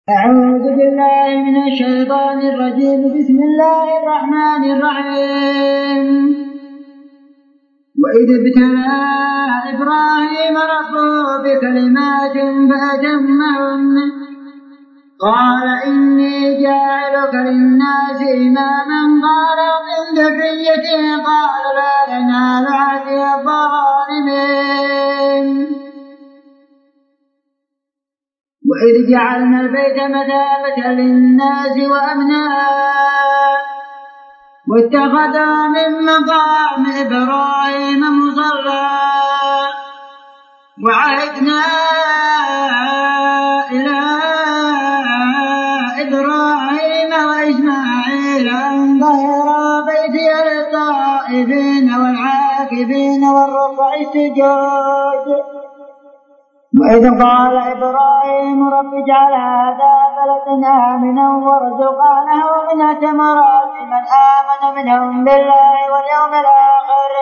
أعوذ بالله من الشيطان الرجيم. بسم الله الرحمن الرحيم. وإذ ابتلى إبراهيم ربه بكلمات فأتمهن قال إني جاعلك للناس إماما قال ومن ذريتي قال لا ينال عهدي الظالمين. وإذ جعلنا البيت مثابة للناس وأمنا واتخذوا من مقام إبراهيم مصلى وعهدنا إلى إبراهيم وإسماعيل أن طهرا بيتي للطائفين والعاكفين والركع السجود. وإذ قال إبراهيم رب اجعل هذا بلدا آمنا وارزق أهله من الثمرات من آمن منهم بالله واليوم الآخر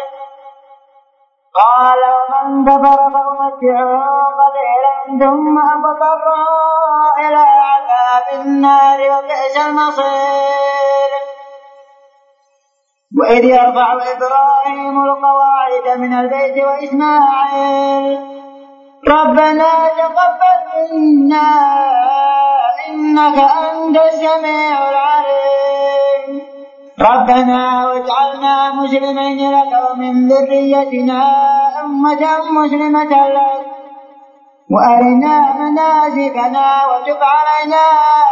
قال ومن كفر فأمتعه قليلا ثم أضطره إلى عذاب النار وبئس المصير. وإذ يرفع إبراهيم القواعد من البيت وإسماعيل ربنا تقبل منا إنك أنت السميع العليم ربنا واجعلنا مسلمين لك ومن ذريتنا أمة مسلمة لك وأرنا مناسكنا وتب علينا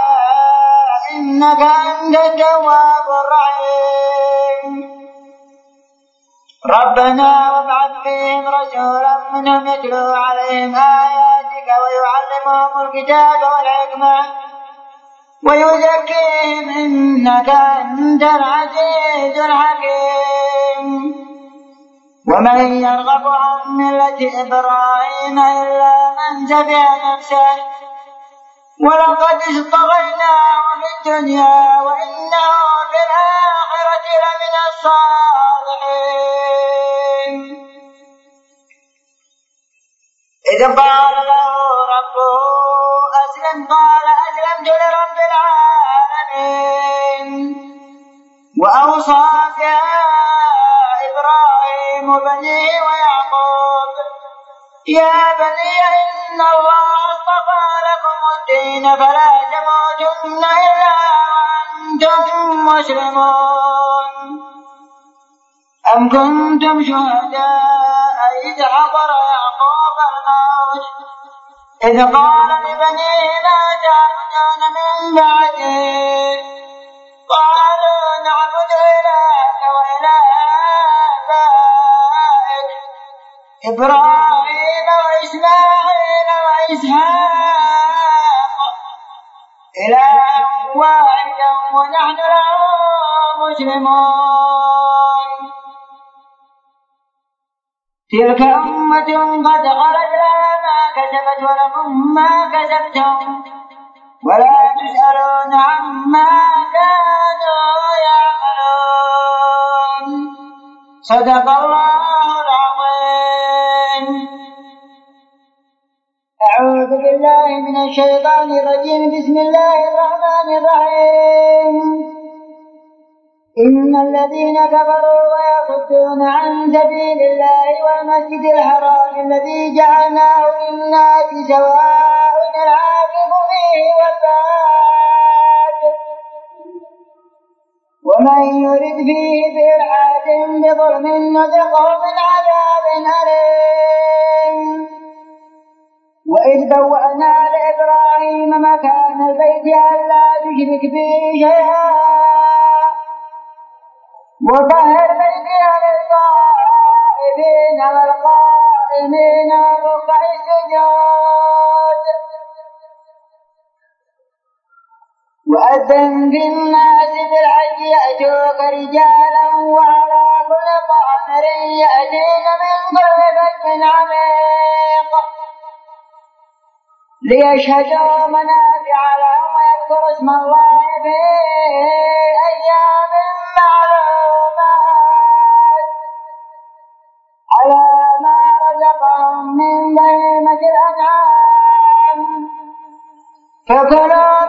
إنك أنت التواب الرحيم. ربنا وابعث فيهم رسولا منهم يتلو عليهم آياتك ويعلمهم الكتاب والحكمة ويزكيهم إنك أنت العزيز الحكيم. ومن يرغب عن ملة إبراهيم إلا من سفه نفسه ولقد اصطفيناه في الدنيا وإنه في الآخرة لمن الصالحين. إذ قال له ربه أسلم قال أسلمت لرب العالمين. وأوصى بها إبراهيم بنيه ويعقوب يا بني إن الله اصطفى لكم الدين فلا تموتن إلا وأنتم مسلمون. أم كنتم شهداء إذ حضر يعقوب الموت إذ قال لبنيه لا تعبدون من بعدي قالوا نعبد إلهك وإله آبائك إبراهيم وإسماعيل وإسحاق إلها واحدا ونحن له مسلمون. تلك أمة قد خلت لها ما كسبت ولكم ما كسبتم ولا تسألون عما كانوا يعملون. صدق الله العظيم. أعوذ بالله من الشيطان الرجيم. بسم الله الرحمن الرحيم. إن الذين كفروا ويصدون عن سبيل الله والمسجد الحرام الذي جعلناه للناس سواء العاكف فيه والباد ومن يرد فيه بإلحاد بظلم نذقه من عذاب أليم. وإذ بوأنا لإبراهيم مكان البيت ألا تشرك به شيئا وطهر بيتي للطائفين والقائمين والركع السجود. وأذن في الناس بالحج يأتوك رجالا وعلى كل ضامر يأتين من كل فج عميق ليشهدوا منافع لهم ويذكروا اسم الله في أيام معلومات على ما رزقهم من بهيمة الأنعام فكلوا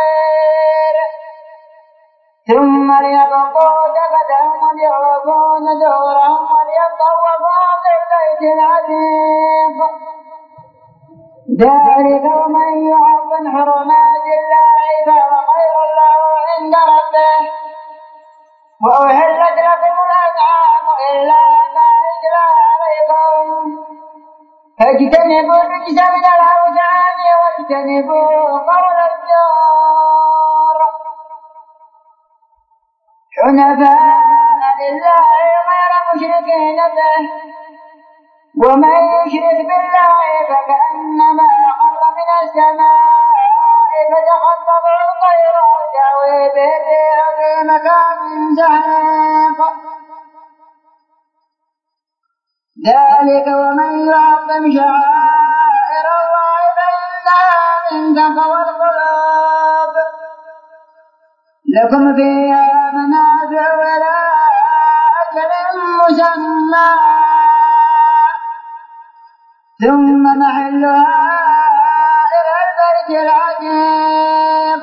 ثم ليطوفوا تفتهم وليوفوا نذورهم وليطوفوا بالبيت العتيق. ذلك ومن يعظم حرمات الله فهو خير له عند ربه. وأحلت لكم الأنعام إلا ما يتلى عليكم فاجتنبوا الرجس من الأوثان واجتنبوا قول الزور حنفاء لله غير مشركين به. ومن يشرك بالله فكأنما خر من السماء فتخطفه الطير أو تهوي به الريح في مكان سحيق. ذلك ومن يعظم شعائر الله فإنها من تقوى القلوب. لكم فيها منافع ولا أجل مسمى ثم محلها إلى البيت العتيق.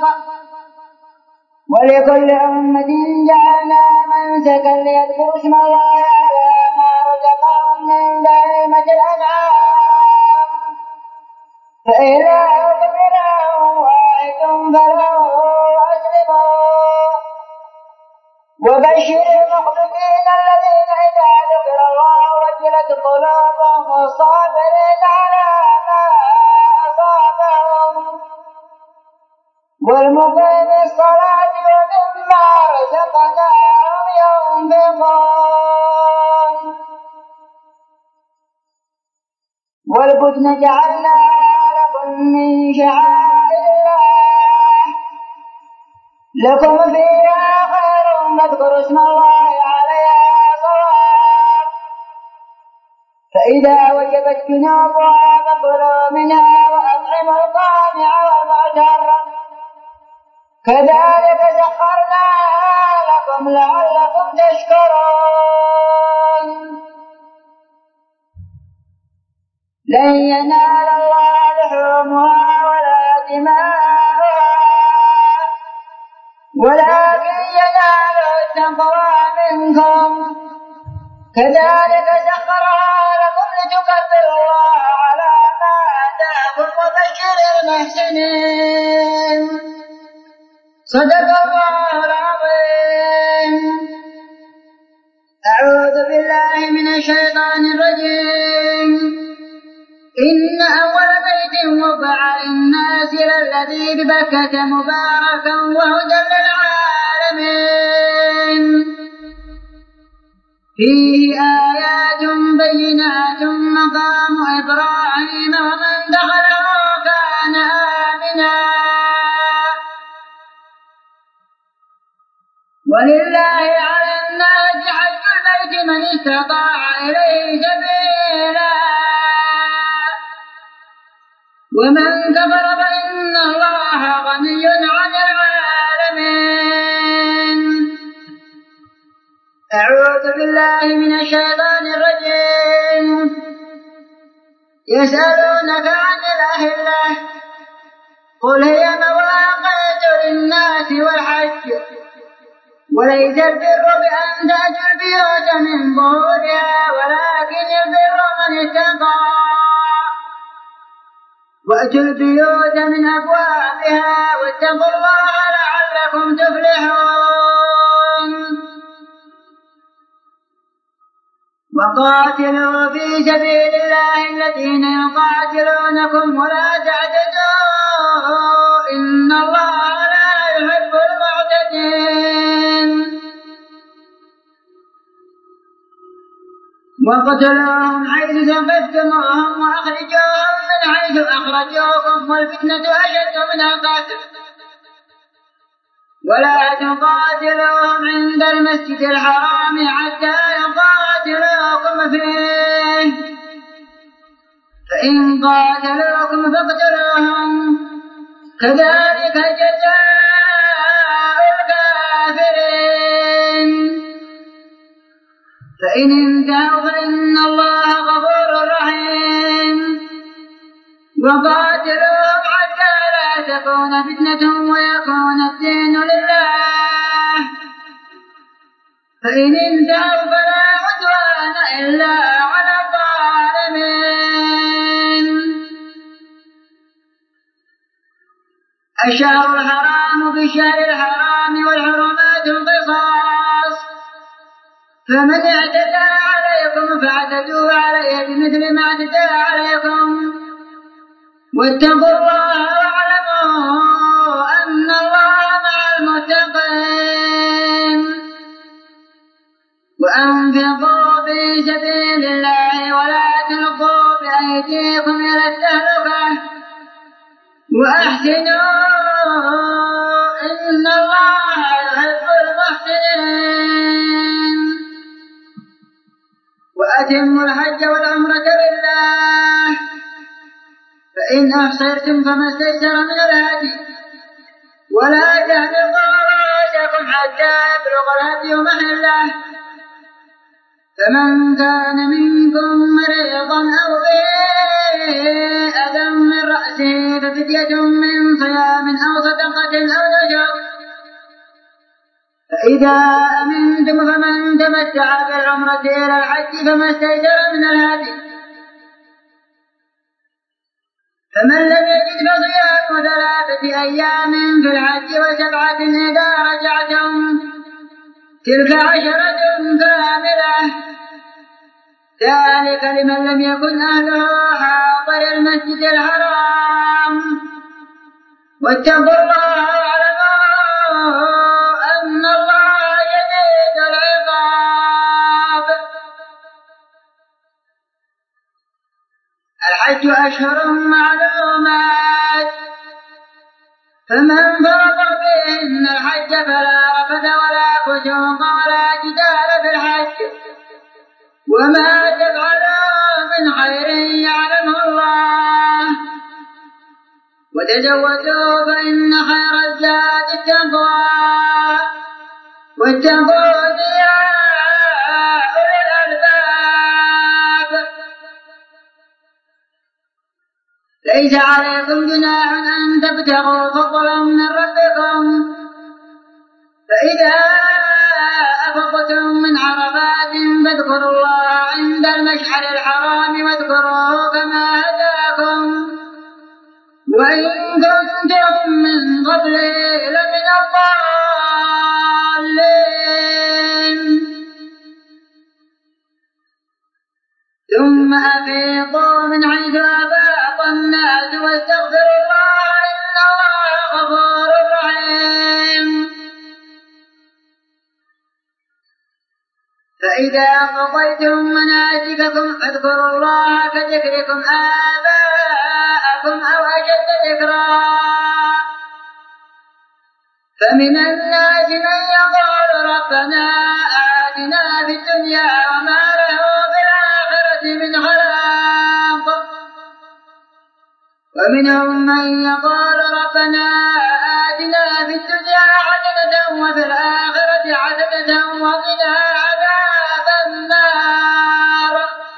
ولكل أمة جعلنا منسكا ليذكروا اسم الله على ما رزقهم من بهيمة الأنعام فإلهكم إله واحد فله أسلموا. وبشر المخبتين الذين إذا ذكر الله وجلت قلوبهم والصابرين على ما أصابهم والمقيم الصلاة ومما رزقناهم ينفقون. والبدن جعلناها لكم من شعائر الله لكم فيها خير فاذكروا اسم الله عليها صواب. فإذا وجبت جنوبها فكلوا منها وأطعموا القانع والمعتر كذلك سخرناها لكم لعلكم تشكرون. لن ينال الله لحومها ولا دماؤها ولكن يناله التقوى منكم. كذلك سخرها لكم لتكبروا الله على ما هداكم وبشر المحسنين. صدق الله العظيم. أعوذ بالله من الشيطان الرجيم. إن أول بيت وضع للناس للذي ببكة مباركا وهدى للعالمين فيه آيات بينات مقام إبراهيم ومن دخله كان آمنا ولله على الناس حج البيت من استطاع إليه سبيلا ومن كفر فإن الله غني عن العالمين. أعوذ بالله من الشيطان الرجيم. يسألونك عن الأهلة قل هي مواقيت للناس والحج وليس البر بأن تأتوا البيوت من ظهورها ولكن البر من اتقى وأتوا البيوت من أبوابها واتقوا الله لعلكم تفلحون. وقاتلوا في سبيل الله الذين يقاتلونكم ولا تعتدوا إن الله لا يحب المعتدين. وقتلوهم حيث ثقفتموهم وأخرجوهم من حيث أخرجوكم والفتنة أشد من القتل ولا تقاتلوهم عند المسجد الحرام حتى يقاتلوكم فيه فإن قاتلوكم فاقتلوهم كذلك جزاء الكافرين. فإن انتهوا فإن الله غفور رحيم. وقاتلوهم حتى لا تكون فتنة ويكون الدين لله. فإن انتهوا فلا عدوان إلا على الظالمين. الشهر الحرام بالشهر الحرام والحرمات قصاص، فمن اعتدى عليكم فاعتدوا عليه بمثل ما اعتدى عليكم، واتقوا الله واعلموا أن الله مع المتقين. وأنفقوا في سبيل الله ولا تلقوا بأيديكم إلى التهلكة وأحسنوا إن الله يحب المحسنين. وأتموا الحج والعمرة لله، فإن أحصرتم فما استيسر من الهدي، ولا تهلكوا رؤوسكم حتى يبلغ الهدي محله. فمن كان منكم مريضا أو به أذى من رأسه ففدية من صيام أو صدقة أو نذر. فإذا أمنتم فمن تمتع بالعمرة إلى الحج فما استيسر من الهدي. فمن لم يجد فصيام 3 أيام في الحج و7 إذا رجعتم، تلك 10 كاملة، ذلك لمن لم يكن أهله حاضر المسجد الحرام. واتقوا الله واعلموا أن الله شديد العقاب. الحج أشهر معلومات، فمن فرض فيهن الحج فلا رفث ولا فسوق ولا جدال في الحج، وما تفعلوا من خير يعلمه الله، وتزودوا فإن خير الزاد التقوى، واتقون يا أولي الألباب. ليس عليكم جناح أن تبتغوا فضلا من ربكم، فإذا أفضتم من عرفات فاذكروا الله عند المشعر الحرام واذكروه كما هداكم، وإن كنتم من قبله لمن الضالين. ثم أفيضوا من حيث أفاض الناس واستغفروا الله إن الله غفور رحيم. فإذا قضيتم مناسككم فاذكروا الله كذكركم آباءكم أو أشد ذكرا. فمن الناس من يقول ربنا آتنا في الدنيا وما له في الآخرة من خلاق، ومنهم من يقول ربنا آتنا في الدنيا حسنة وفي الآخرة حسنة وقنا عذاب النار.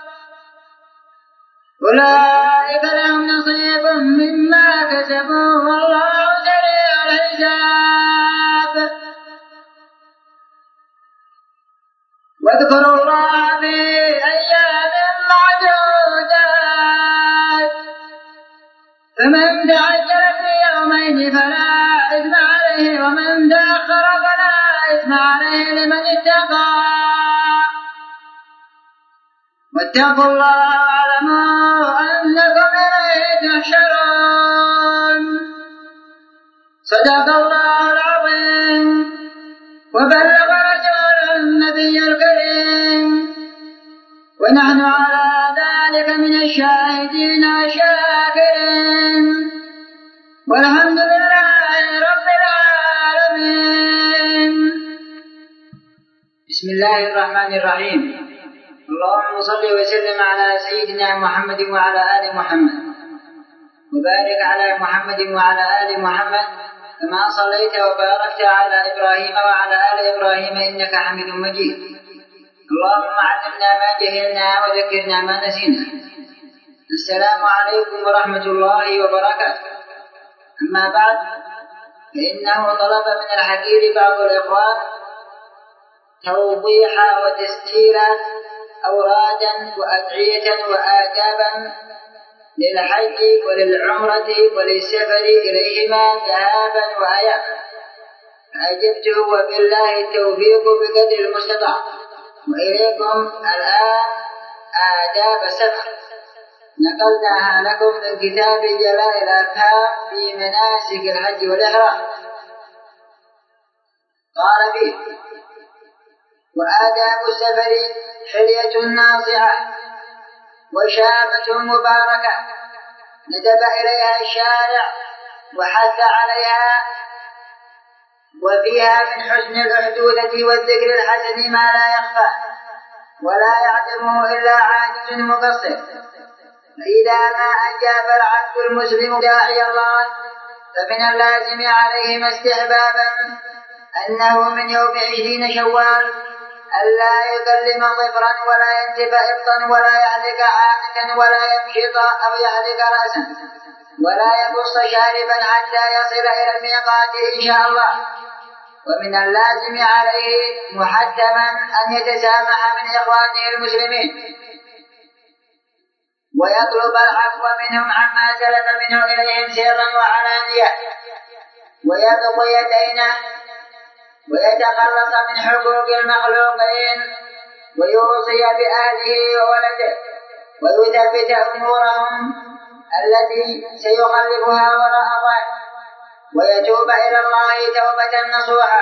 أولئك لهم نصيب مما كسبوا والله سريع الحساب. واذكروا الله في أيام معدودات، فمن تعجل في يومين فلا إثم عليه ومن تأخر فلا إثم عليه لمن اتقى. واتقوا الله واعلموا أنكم إليه تحشرون. صدق الله العظيم وبلغ رسوله النبي الكريم، ونحن على ذلك من الشاهدين والشاكرين، والحمد لله رب العالمين. بسم الله الرحمن الرحيم. اللهم صل وسلم على سيدنا محمد وعلى آل محمد، وبارك على محمد وعلى آل محمد كما صليت وباركت على إبراهيم وعلى آل إبراهيم إنك حميد مجيد. اللهم علمنا ما جهلنا وذكرنا ما نسينا. السلام عليكم ورحمة الله وبركاته. أما بعد، فإنه طلب من الحكيم بعض الإخوان توضيح وتسجيل أورادا وأدعية وآدابا للحج وللعمرة وللسفر إليهما ذهابا وإيابا، فأجبته وبالله التوفيق بقدر المستطاع. وإليكم الآن آداب السفر، نقلناها لكم من كتاب جلاء الأفهام في مناسك الحج والإحرام. قال فيه: وآداب السفر حلية ناصعة وشابة مباركة ندب إليها الشارع وحث عليها، وفيها من حسن الأحدوثة والذكر الحسن ما لا يخفى ولا يعلمه إلا عاجز مقصر. فإذا ما أجاب العبد المسلم داعي الله فمن اللازم عليهما استحبابا أنه من يوم 20 شوال ألا يكلم ضفرا ولا ينتف إبطا ولا يحلق عانة ولا يمشط أو يحلق رأسا ولا يبص شاربا حتى يصل إلى الميقات إن شاء الله. ومن اللازم عليه محتما أن يتسامح من إخوانه المسلمين ويطلب العفو منهم عما سلف منه إليهم سرا وعلانية، ويقضي دينه ويتخلص من حقوق المخلوقين ويوصي بأهله وولده ويثبت أمورهم التي سيخلفها وراء ظهره ويتوب إلى الله توبة نصوحا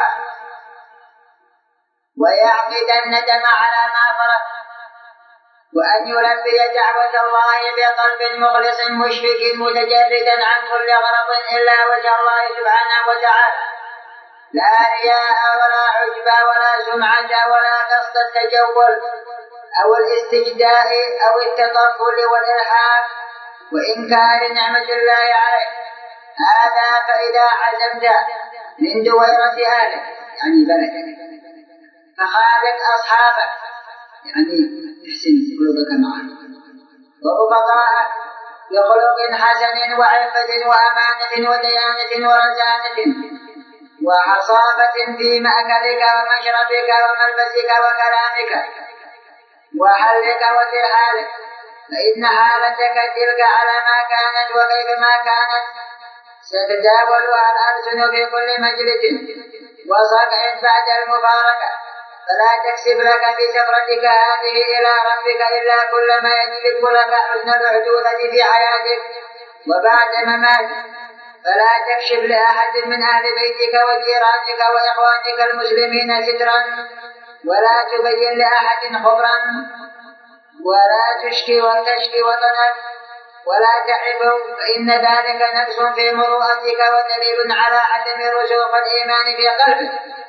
ويعقد الندم على ما فرط، وأن يلبي دعوة الله بقلب مخلص مشفق متجردا عن كل غرض إلا وجه الله سبحانه وتعالى، لا رياء ولا عجب ولا سمعة ولا قصد التجول أو الاستجداء أو التطفل والإلحاد وإنكار نعمة الله عليه. هذا فإذا عزمت من دويرة أهلك يعني بلدك فخالف أصحابك يعني احسن خلقك معه ورفقاءك بخلق حسن وعفة وأمانة وديانة ورزانة وحصافة في مأكلك ومشربك وملبسك وكلامك وحلك وترحالك، فإن حالتك تلك على ما كانت وكيف ما كانت ستتداولها الألسن في كل مجلس وصقع بعد المباركة، فلا تكسب لك بسفرتك هذه إلى ربك إلا كل ما يجلب لك حسن الحدوثة في حياتك وبعد مماتك، فلا تكشف لأحد من أهل بيتك وجيرانك وإخوانك المسلمين سترا ولا تبين لأحد خبرا ولا تشكي وتشكي وطنك ولا تعبه، فإن ذلك نقص في مروءتك ودليل على عدم رسوخ الإيمان في قلبك،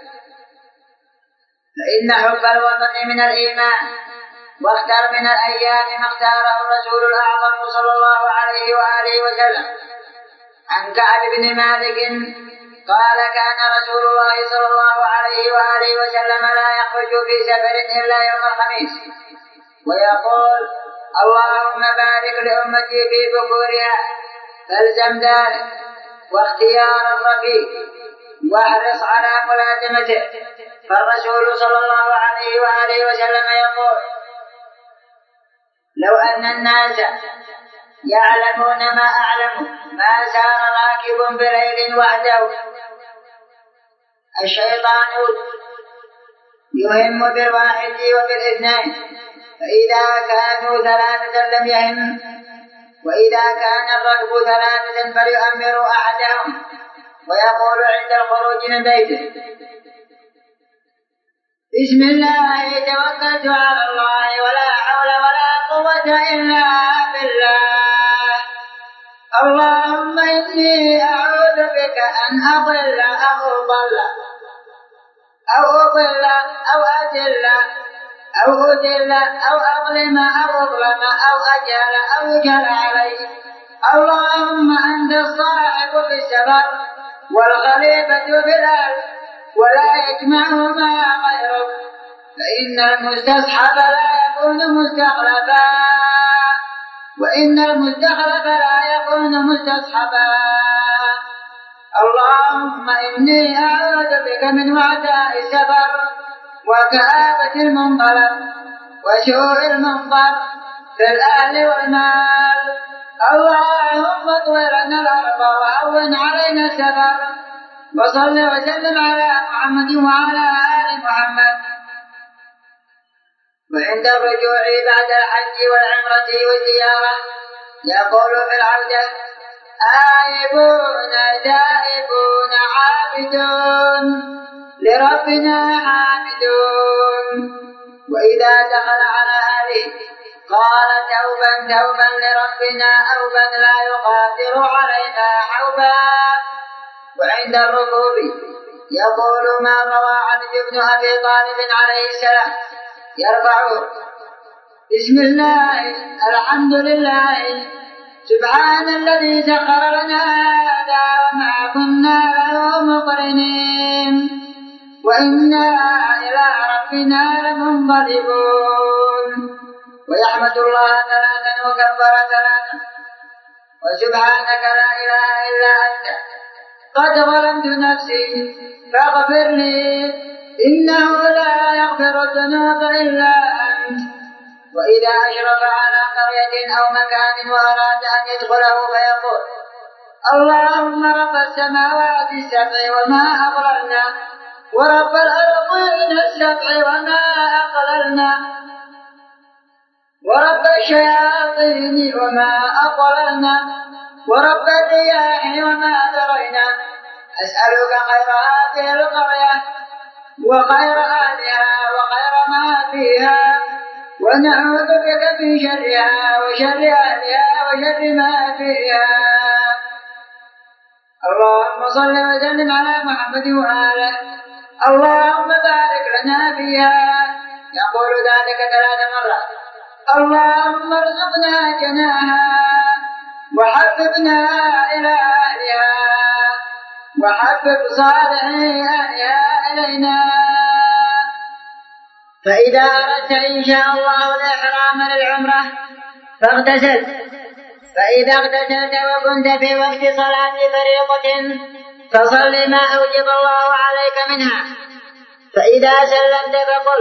فإن حب الوطن من الإيمان. واختر من الأيام ما اختاره الرسول الأعظم صلى الله عليه وآله وسلم. عن كعب بن مالك قال: كان رسول الله صلى الله عليه وآله وسلم لا يخرج في سفر إلا يوم الخميس ويقول: اللهم بارك لأمتي في بكورها، فالزم ذلك واختيار الرفيق واحرص على ملازمته. فالرسول صلى الله عليه وآله وسلم يقول: لو أن الناس يعلمون ما أعلم ما سار راكب بليل وحده. الشيطان يهم بالواحد وبالاثنين، فإذا كانوا ثلاثة لم يهم، وإذا كان الركب ثلاثة فليؤمروا أحدهم ويقول عند الخروج من بيته: بسم الله توكلت على الله ولا حول ولا قوة إلا بالله، اللهم إني أعوذ بك أن أضل أو أضل أو أضل أو أذل أو أذل أو أظلم أو أظلم أو أجهل أو يجهل علي، اللهم أنت الصاحب في السفر والخليفة في الأرض ولا يجمعهما غيرك، فإن المستصحب لا يكون مستخلفا وإن المستخلف لا يكون مستصحبا. اللهم إني أعوذ بك من وعثاء السفر وكآبة المنقلب وسوء المنظر في الأهل والمال. اللهم اطوي لنا الأرض وهون علينا السفر. وصل وسلم على محمد وعلى آل محمد. وعند الرجوع بعد الحج والعمرة والزيارة يقول في العودة: آيبون تائبون عابدون لربنا حامدون. وإذا دخل على أهله قال: توبا توبا لربنا أوبا لا يقادر علينا حوبا. وعند الركوب يقول ما روى عنه ابن أبي طالب عليه السلام يرفعه: بسم الله الحمد لله سبحان الذي سخر لنا هذا وما كنا له مقرنين وإنا إلى ربنا لمنقلبون. ويحمد الله ثلاثا وكبر ثلاثا: وسبحانك لا إله إلا أنت قد ظلمت نفسي فاغفر لي إنه لا يغفر الذنوب إلا أنت. وإذا أشرف على قرية أو مكان وأراد أن يدخله فيقول: اللهم رب السماوات السبع وما أضللنا ورب الأرضين السبع وما أقللنا ورب الشياطين وما أضللنا ورب الرياح وما ذرينا. أسألك خير هذه القرية وخير أهلها وخير ما فيها ونعوذ بك من شرها وشر أهلها وشر ما فيها. اللهم صل وسلم على محمد وآله. اللهم بارك لنا فيها. يقول ذلك 3 مرات. اللهم ارزقنا جناها وحببنا إلى أهلها وحبب صالحي أهلها إلينا. فإذا أردت إن شاء الله الإحرام للعمرة فاغتسل. فإذا اغتسلت وكنت في وقت صلاة فريضة فصل ما أوجب الله عليك منها. فإذا سلمت فقل: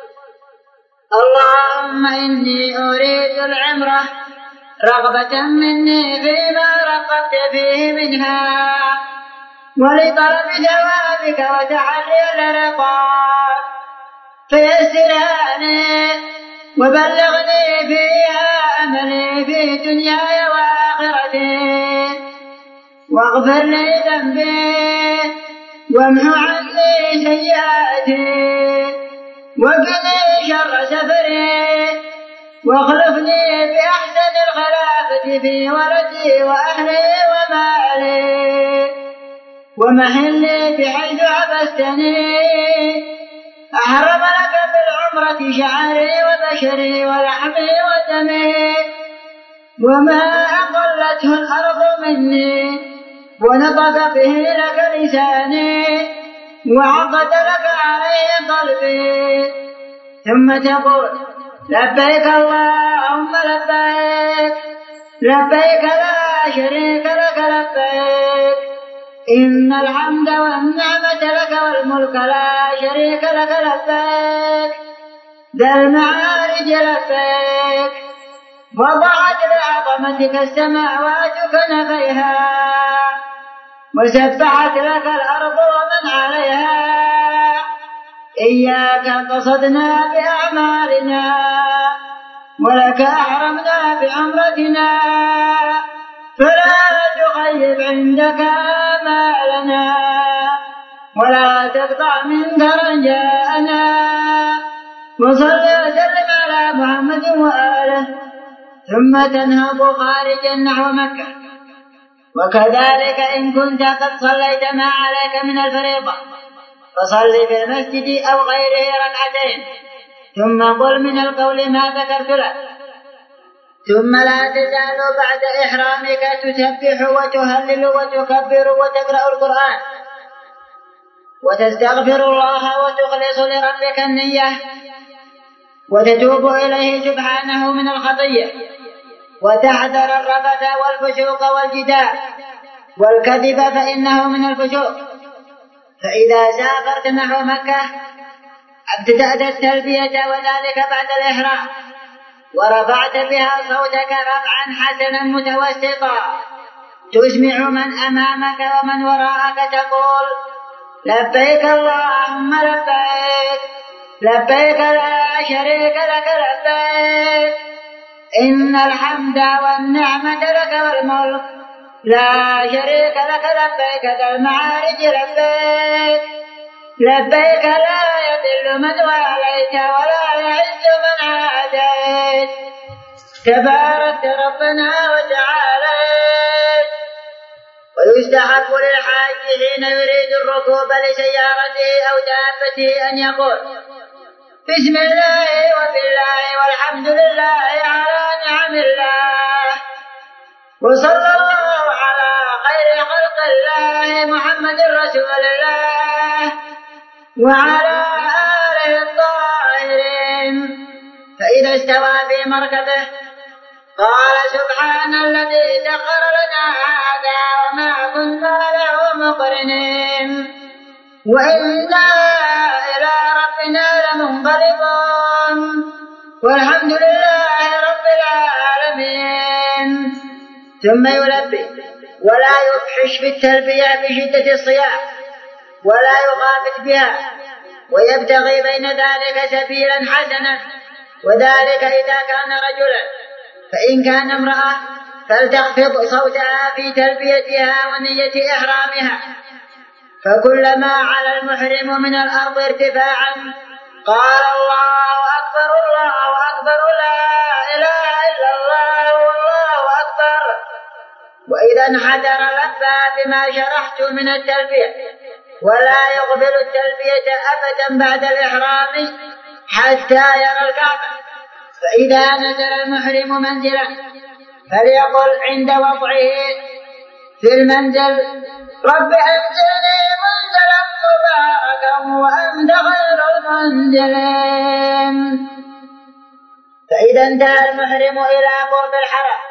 اللهم إني أريد العمرة رغبة مني فيما رغبت فيه منها ولطلب ثوابك وتحري لرضاك فيسرها لي وبلغني فيها أملي في دنياي وآخرتي واغفر لي ذنبي وامحو عني سيئاتي وقني شر سفري واخلفني بأحسن الخلافة في ولدي وأهلي ومالي ومحلي بحيث عبستني. أحرم لك بالعمرة شعري وبشري ولحمي ودمي وما أقلته الأرض مني ونطق به لك لساني وعقد لك عليه قلبي. ثم تقول: لبيك اللهم لبيك لبيك لا شريك لك لبيك إن الحمد والنعمة لك والملك لا شريك لك لبيك ذا المعارج لبيك. وضعت لعظمتك السماوات كنفيها وسبحت لك الأرض ومن عليها. إياك قصدنا بأعمالنا ولك أحرمنا بعمرتنا فلا تخيب عندك آمالنا ولا تقطع منك رجاءنا. وصل وسلم على محمد وآله. ثم تنهض خارجا نحو مكة. وكذلك إن كنت قد صليت ما عليك من الفريضة فصل في المسجد أو غيره 2 ثم قل من القول ما ذكرت لك. ثم لا تزال بعد إحرامك تسبح وتهلل وتكبر وتقرأ القرآن وتستغفر الله وتخلص لربك النية وتتوب إليه سبحانه من الخطية وتحذر الرفث والفسوق والجدال والكذب فإنه من الفجور. فإذا سافرت نحو مكة ابتدأت التلبية وذلك بعد الإحرام، ورفعت بها صوتك رفعا حسنا متوسطا تسمع من أمامك ومن وراءك، تقول: لبيك اللهم لبيك، لبيك لا شريك لك لبيك، إن الحمد والنعمة لك والملك لا شريك لك لبيك ذا المعارج لبيك، لبيك لا يذل من واليت ولا يعز من عاديت، تبارك ربنا وتعاليت. ويستحب للحاج حين يريد الركوب لسيارته أو دابته أن يقول: بسم الله وبالله والحمد لله على نعم الله، وصلى الله على خير خلق الله محمد رسول الله وعلى آله الطاهرين. فإذا استوى في مركبه قال: سبحان الذي سخر لنا هذا وما كنا له مقرنين وإنا إلى ربنا لمنقلبون والحمد لله رب العالمين. ثم يلبي ولا يفحش في التلبية بشدة الصياح ولا يخافت بها، ويبتغي بين ذلك سبيلا حسنا، وذلك إذا كان رجلا. فإن كان امرأة فلتخفض صوتها في تلبيتها ونية إحرامها، فكلما على المحرم من الأرض ارتفاعا قال: الله أكبر الله أكبر لا إله إلا الله والله أكبر. وإذا انحدر لبى بما شرحت من التلبية، ولا يقبل التلبية أبدا بعد الإحرام حتى يرى الكعبة. فإذا نزل المحرم منزلا فليقل عند وضعه في المنزل: رب أنزلني منزلا مباركا وأنت خير المنزلين. فإذا انتهى المحرم إلى قرب الحرم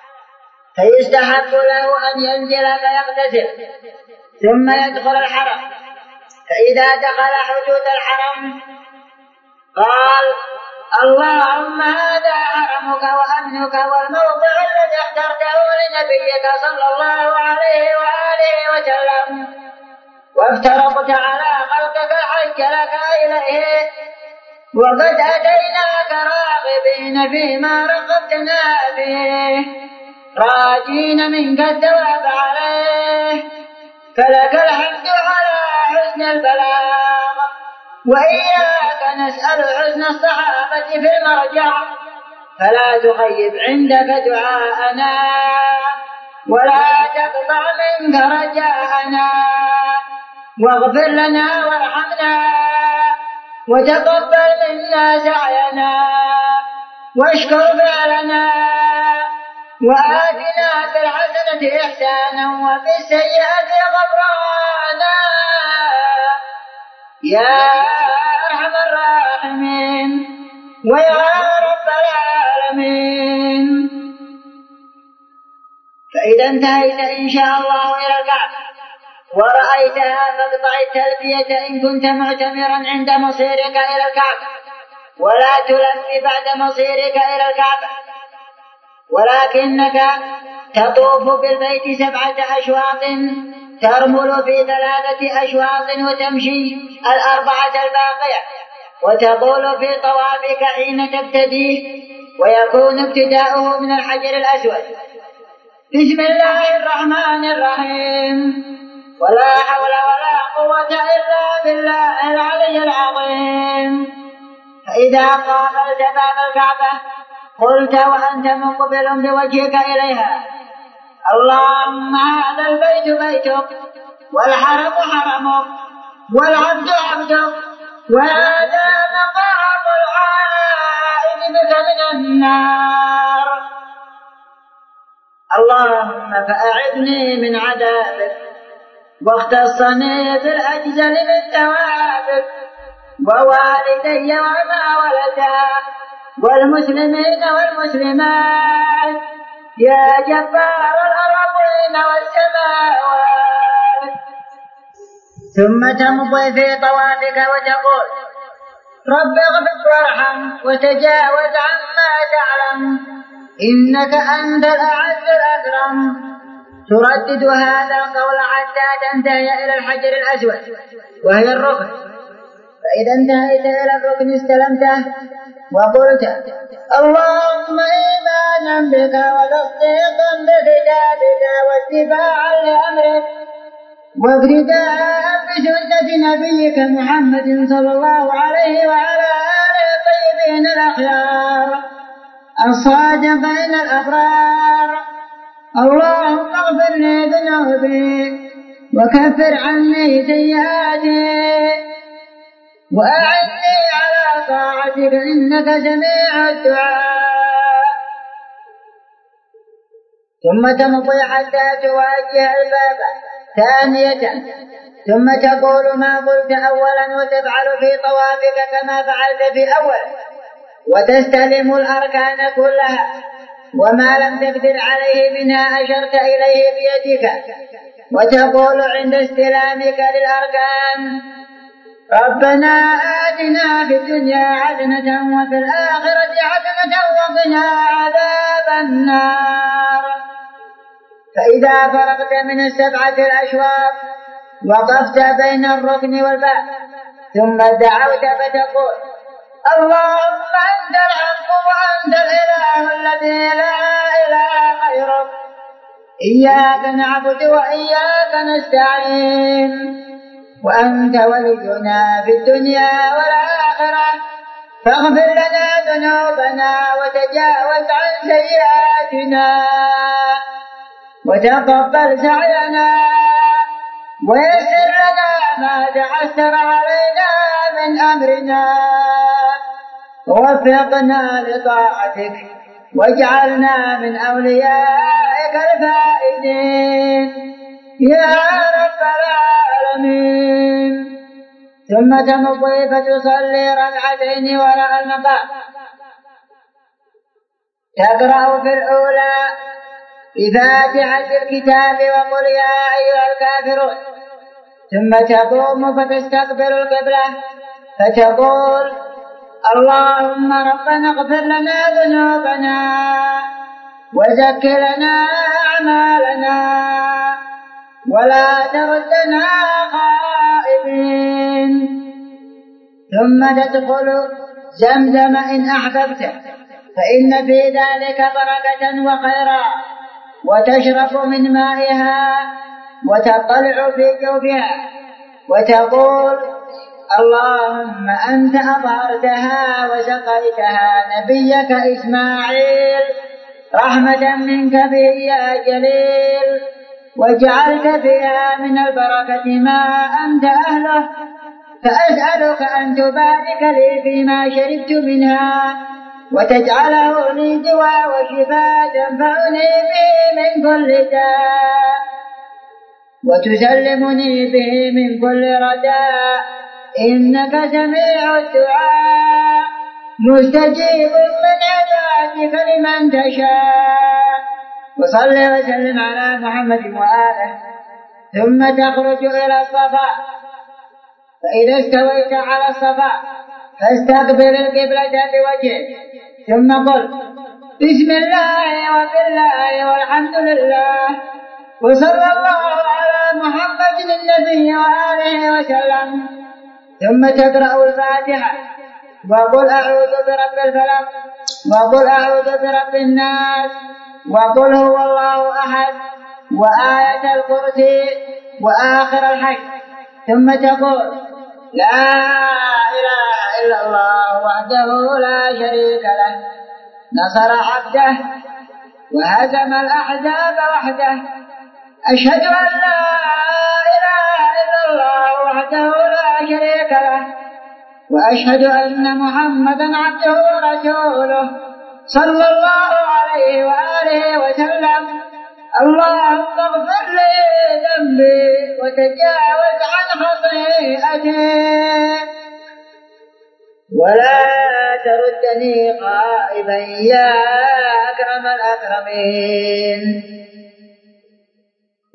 فيستحب له أن ينزل فيغتسل ثم يدخل الحرم. فإذا دخل حدود الحرم قال: اللهم هذا حرمك وأمنك والموضع الذي اخترته لنبيك صلى الله عليه وآله وسلم، وافترضت على خلقك الحج لك إليه، وقد أتيناك راغبين فيما رغبتنا فيه راجين منك الثواب عليه، فلك الحمد على حسن البلاغ، وإياك نسأل حسن الصحابة في المرجع، فلا تخيب عندك دعاءنا ولا تقطع منك رجاءنا، واغفر لنا وارحمنا وتقبل منا سعينا واشكر فعلنا، وآتنا في الحسنة إحسانا وفي السيئة غفرانا يا أرحم الراحمين ويا رب العالمين. فإذا انتهيت إن شاء الله إلى الكعبة ورأيتها فاقطع التلبية إن كنت معتمرا عند مصيرك إلى الكعبة، ولا تلبي بعد مصيرك إلى الكعبة، ولكنك تطوف بالبيت 7 أشواط، ترمل في 3 أشواط وتمشي 4 الباقية، وتقول في طوافك حين تبتديه، ويكون ابتداؤه من الحجر الأسود: بسم الله الرحمن الرحيم، ولا حول ولا قوة إلا بالله العلي العظيم. فإذا قابلت باب الكعبة قلت وأنت مقبل بوجهك إليها: اللهم هذا البيت بيتك والحرم حرمك والعبد عبدك، وهذا مقام العائد بك من النار، اللهم فأعذني من عذابك واختصني بالأجزل من ثوابك، ووالدي وما ولدا والمسلمين والمسلمات، يا جبار الأرض الأرضين والسماوات. ثم تمضي في طوافك وتقول رب اغفر وارحم وتجاوز عما تعلم إنك أنت الأعز الأكرم. تردد هذا القول حتى تنتهي إلى الحجر الأسود وهي الركن، فإذا انتهيت إلى الركن استلمته وقلت اللهم إيمانا بك وتصديقا بكتابك واتباعا لأمرك واقتداء بسنة نبيك محمد صلى الله عليه وعلى آله الطيبين الأخيار الصادقين الأبرار. اللهم اغفر لي ذنوبي وكفر عني سيئاتي وأعني على طاعتك إنك سميع الدعاء. ثم تمضي حتى تواجه الباب ثانية، ثم تقول ما قلت أولا وتفعل في طوافك كما فعلت في أول، وتستلم الأركان كلها وما لم تقدر عليه منها أشرت إليه بيدك، وتقول عند استلامك للأركان ربنا آتنا في الدنيا حسنة وفي الآخرة حسنة وقنا عذاب النار. فإذا فرغت من السبعة الأشواط وقفت بين الركن والباب ثم دعوت فتقول اللهم أنت الحق وأنت الإله الذي لا إله غيرك إياك نعبد وإياك نستعين وأنت ولينا في الدنيا والآخرة فاغفر لنا ذنوبنا وتجاوز عن سيئاتنا وتقبل سعينا ويسر لنا ما تعسر علينا من أمرنا ووفقنا لطاعتك واجعلنا من أوليائك الفائزين يا رب العالمين. ثم تمضي فتصلي ركعتين وراء المقام، تقرأ في الأولى بفاتحة الكتاب وقل يا أيها الكافرون، ثم تقوم فتستقبل القبلة فتقول اللهم ربنا اغفر لنا ذنوبنا وزك لنا أعمالنا ولا تردنا خائبين. ثم تدخل زمزم إن أحببته فإن في ذلك بركة وخيرا، وتشرب من مائها وتطلع في جوفها وتقول اللهم أنت أطهرتها وسقيتها نبيك إسماعيل رحمة منك به يا جليل وجعلت فيها من البركة ما أنت أهله، فأسألك أن تبارك لي فيما شربت منها وتجعله لي دواء وشفاء تنفعني به من كل داء وتسلمني به من كل رداء إنك سميع الدعاء مستجيب من عبادك لمن تشاء. وصل وسلم على محمد وآله. ثم تخرج إلى الصفا، فإذا استويت على الصفا فاستقبل القبلة بوجهك ثم قل بسم الله وبالله والحمد لله وصلى الله على محمد النبي وآله وسلم. ثم تقرأ الفاتحة وقل أعوذ برب الفلق وقل أعوذ برب الناس وقل هو الله أحد وآية الكرسي وآخر الحج. ثم تقول لا إله إلا الله وحده لا شريك له نصر عبده وهزم الأحزاب وحده أشهد أن لا إله إلا الله وحده لا شريك له وأشهد أن محمدا عبده ورسوله صلى الله عليه وآله وسلم. اللهم اغفر لي ذنبي وتجاوز عن خطيئتي ولا تردني خائبا يا أكرم الأكرمين.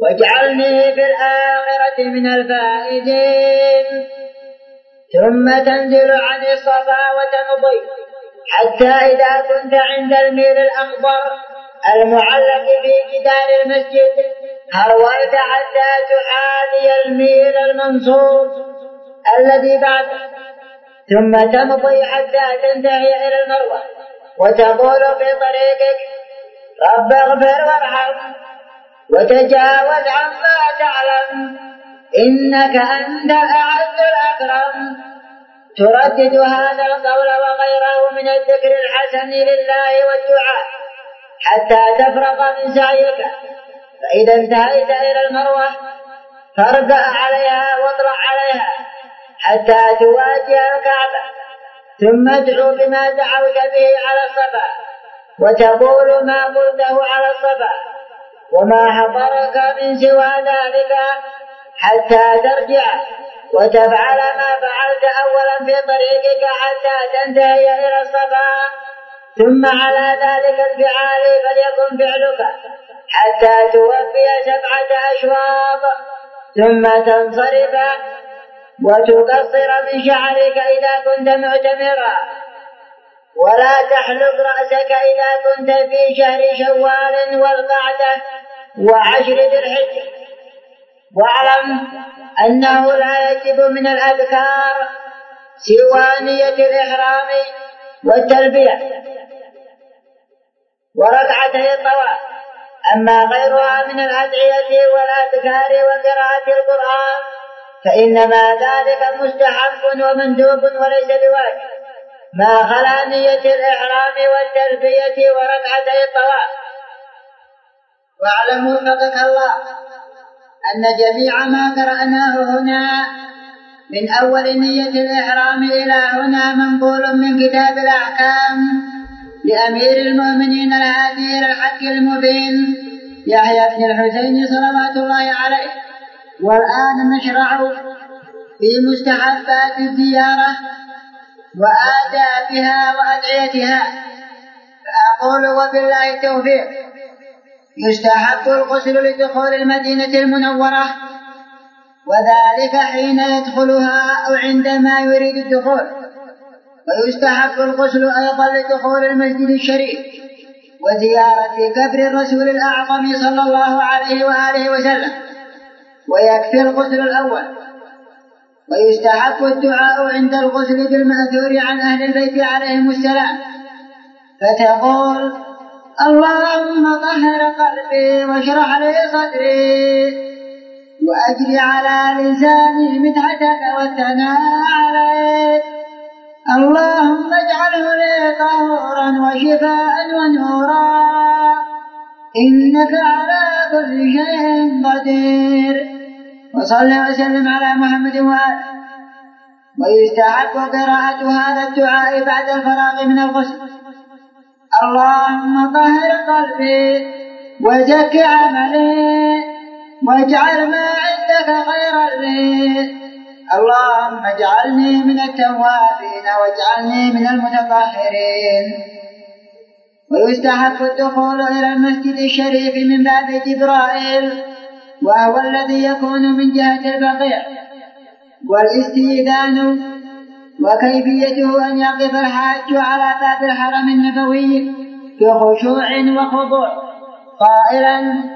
واجعلني في الآخرة من الفائزين. ثم تنزل عن الصفا وتمضي حتى إذا كنت عند الميل الأخضر المعلق في جدار المسجد هرولت حتى تحاذي الميل المنصوب الذي بعده، ثم تمضي حتى تنتهي إلى المروة وتقول في طريقك: رب اغفر وارحم وتجاوز عما تعلم إنك أنت الأعز الأكرم. تردد هذا القول وغيره من الذكر الحسن لله والدعاء حتى تفرغ من سعيك، فإذا انتهيت إلى المروة فارجع عليها واطلع عليها حتى تواجه الكعبة، ثم ادعو بما دعوت به على الصفا وتقول ما قلته على الصفا وما حضرك من سوى ذلك حتى ترجع وتفعل ما فعلت أولا في طريقك حتى تنتهي إلى الصفا، ثم على ذلك الفعال فليكن فعلك حتى توفي 7 أشواط، ثم تنصرف وتقصر من شعرك إذا كنت معتمرا، ولا تحلق رأسك إذا كنت في شهر شوال والقعدة و10 ذي الحجة. واعلم أنه لا يجب من الأذكار سوى نية الإحرام والتلبية وركعتي الطواف، أما غيرها من الأدعية والأذكار وقراءة القرآن فإنما ذلك مستحب ومندوب وليس بواجب ما خلا نية الإحرام والتلبية وركعتي الطواف. واعلموا فقك الله أن جميع ما قرأناه هنا من أول نية الإحرام إلى هنا منقول من كتاب الأحكام لأمير المؤمنين الهادي إلى الحق المبين يحيى بن الحسين صلوات الله عليه. والآن نشرع في مستحبات الزيارة وآدابها وأدعيتها، فأقول وبالله التوفيق: يستحب الغسل لدخول المدينة المنورة، وذلك حين يدخلها أو عندما يريد الدخول، ويستحب الغسل أيضا لدخول المسجد الشريف وزيارة قبر الرسول الأعظم صلى الله عليه وآله وسلم، ويكفي الغسل الأول. ويستحب الدعاء عند الغسل بالمأثور عن أهل البيت عليهم السلام، فتقول: اللهم طهر قلبي واشرح لي صدري وأجري على لساني مدحتك والثناء عليك، اللهم اجعله لي طهورا وشفاء ونورا إنك على كل شيء قدير. وصلى وسلم على محمد وآله. ويستحب قراءة هذا الدعاء بعد الفراغ من الغسل: اللهم طهر قلبي وزك عملي واجعل ما عندك خيرا لي، اللهم اجعلني من التوابين واجعلني من المتطهرين. ويستحب الدخول إلى المسجد الشريف من باب جبرائيل، وهو الذي يكون من جهة البقيع، والاستئذان وكيفيته أن يقف الحاج على باب الحرم النبوي بخشوع وخضوع قائلا: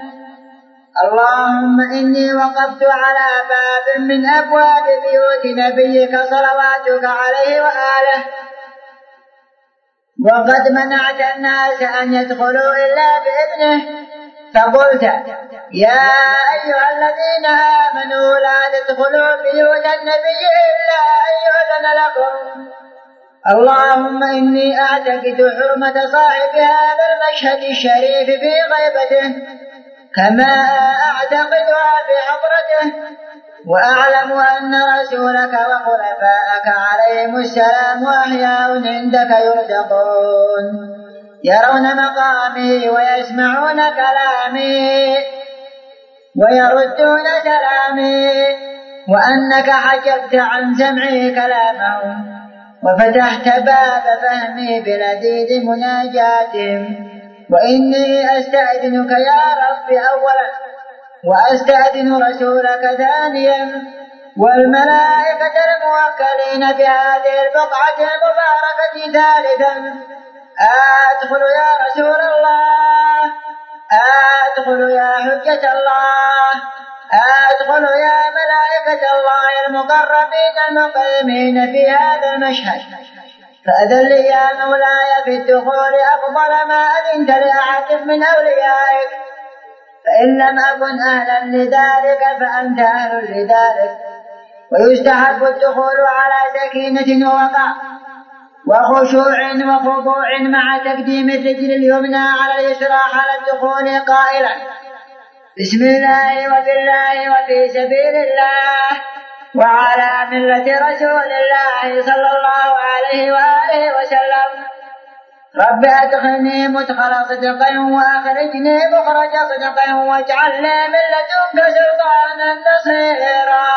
اللهم إني وقفت على باب من أبواب بيوت نبيك صلواتك عليه وآله، وقد منعت الناس أن يدخلوا إلا بإذنه، فقلت: يا أيها الذين آمنوا لا تدخلوا بيوت النبي إلا أن يؤذن لكم. اللهم إني أعتقد حرمة صاحب هذا المشهد الشريف في غيبته كما أعتقدها في حضرته، وأعلم أن رسولك وخلفاءك عليهم السلام أحياء عندك يرزقون يرون مقامي ويسمعون كلامي ويردون كلامي، وأنك حجبت عن سمعي كلامهم وفتحت باب فهمي بلذيذ مناجاتهم، وإني أستأذنك يا رب أولا وأستأذن رسولك ثانيا والملائكة الموكلين في هذه البقعة المباركة ثالثا. أدخل يا رسول الله، أدخل يا حجة الله، أدخل يا ملائكة الله المقربين المقيمين في هذا المشهد، فأذن لي يا مولاي في الدخول أفضل ما أذنت لأحد من أوليائك، فإن لم أكن أهلا لذلك فأنت أهل لذلك. ويستحب الدخول على سكينة ووقار وخشوع وخضوع مع تقديم الرجل اليمنى على اليسرى على الدخول قائلا بسم الله وبالله وفي سبيل الله وعلى ملة رسول الله صلى الله عليه وآله وسلم. رب أدخلني مدخل صدق وأخرجني مخرج صدق واجعل لي من لدنك سلطانا نصيرا.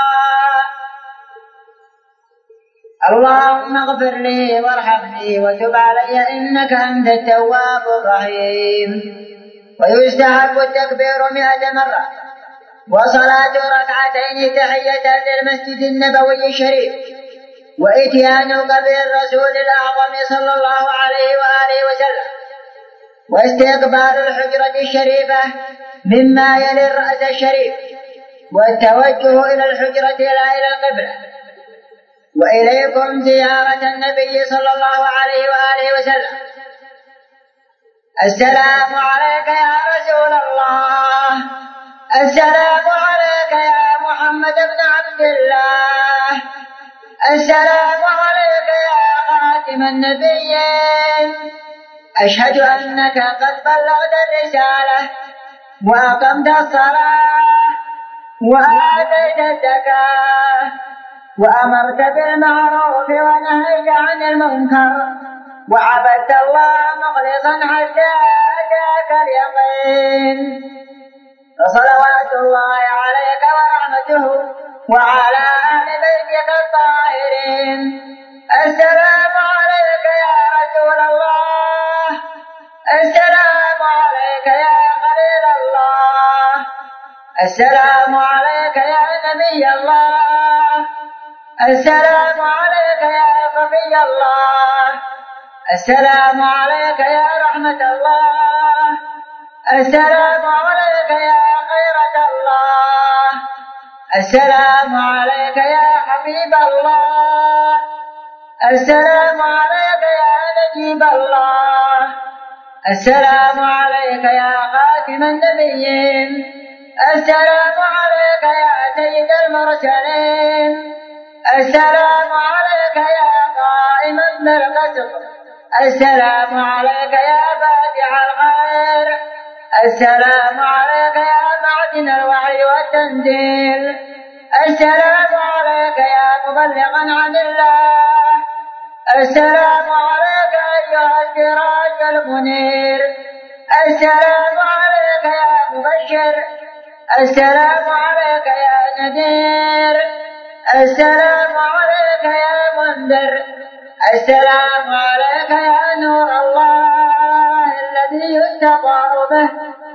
اللهم اغفر لي وارحمني وتب علي إنك أنت التواب الرحيم. ويستحب التكبير 100 مرة وصلاة ركعتين تحية للمسجد النبوي الشريف وإتيانك بالرسول الأعظم صلى الله عليه وآله وسلم واستقبال الحجرة الشريفة مما يلي الرأس الشريف والتوجه إلى الحجرة لا إلى القبلة. وإليكم زيارة النبي صلى الله عليه وآله وسلم. السلام عليك يا رسول الله، السلام عليك يا محمد بن عبد الله، السلام عليك يا خاتم النبيين، أشهد أنك قد بلغت الرسالة وأقمت الصلاة وآتيت الزكاة وأمرت بالمعروف ونهيت عن المنكر وعبدت الله مخلصا حتى أتاك اليقين، فصلوات الله عليك ورحمته وعلى أهل بيتك الطاهرين. السلام عليك يا رسول الله، السلام عليك يا خليل الله، السلام عليك يا نبي الله، السلام عليك يا صفي الله، السلام عليك يا رحمة الله، السلام عليك يا خيرة الله، السلام عليك يا حبيب الله، السلام عليك يا نجيب الله، السلام عليك يا خاتم النبيين، السلام عليك يا سيد المرسلين، السلام عليك يا قائم بالقسط، السلام عليك يا فاتح الخير، السلام عليك يا معدن الوحي والتنزيل، السلام عليك يا مبلغا عن الله، السلام عليك أيها السراج المنير، السلام عليك يا مبشر، السلام عليك يا نذير، السلام عليك يا منذر، السلام عليك يا نور الله الذي يستطاع به،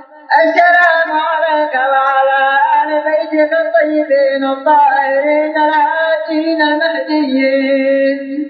السلام عليك وعلى آل بيتك الطيبين الطاهرين الهادين المهديين،